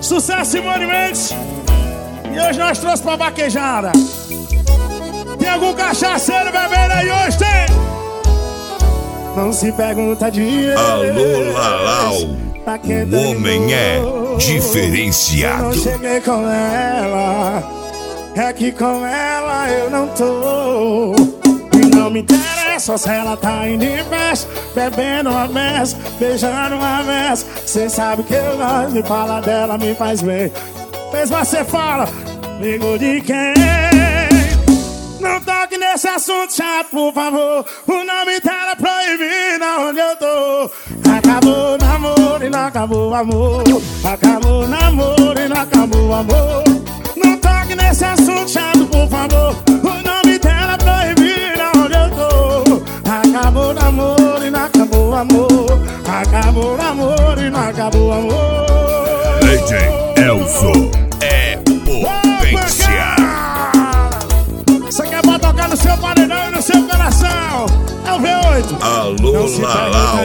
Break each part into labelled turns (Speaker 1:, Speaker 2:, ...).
Speaker 1: Sucesso, Simone Mendes. E hoje nós trouxemos pra vaquejada. Tem algum cachaceiro bebendo aí hoje? Tem? Não se pergunta de
Speaker 2: Alô, Lalau, o homem é diferenciado.
Speaker 1: Eu não cheguei com ela, é que com ela eu não tô. E não me interessa se ela tá indo em festa, bebendo uma mesa, beijando uma mesa. Cê sabe que eu gosto de falar dela, me faz bem. Mas você fala, amigo de quem? Não toque nesse assunto chato, por favor. O nome dela é proibido onde eu tô. Acabou o namoro e não acabou o amor. Acabou o namoro e não acabou o amor. Não toque nesse assunto chato, por favor. O nome dela é proibido onde eu tô. Acabou o namoro e não acabou o amor. Acabou o namoro e não acabou o amor.
Speaker 2: DJ Elzo é potência.
Speaker 1: Você quer pra tocar no seu paredão e no seu coração? É o V8.
Speaker 2: Alô, Lalau.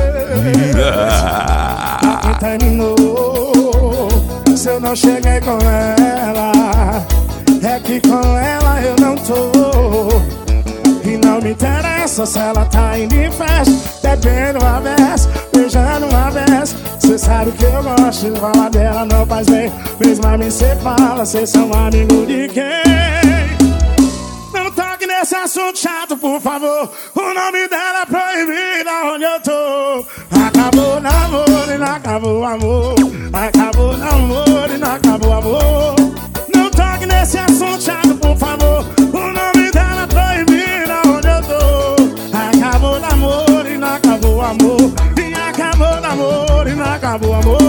Speaker 1: Aqui terminou. Se eu não cheguei com ela, é que com ela eu não tô. E não me interessa se ela tá indo em festa, bebendo uma vez, beijando uma vez. Cê sabe que eu gosto de falar dela, não faz bem. Mesmo a mim cê fala, cês são amigo de quem? Não toque nesse assunto chato, por favor. O nome dela é proibido onde eu tô. Acabou o namoro e não acabou o amor. Acabou o namoro e não acabou o amor. Não toque nesse assunto chato, por favor. O nome dela é proibido onde eu tô. Acabou o namoro e não acabou o amor. E acabou o namoro e não acabou o amor.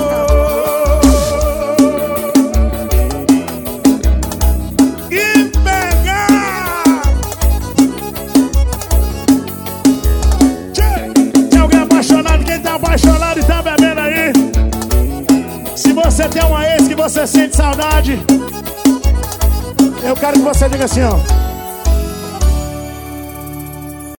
Speaker 1: Apaixonado e tá bebendo aí. Se você tem uma ex que você sente saudade, eu quero que você diga assim, ó.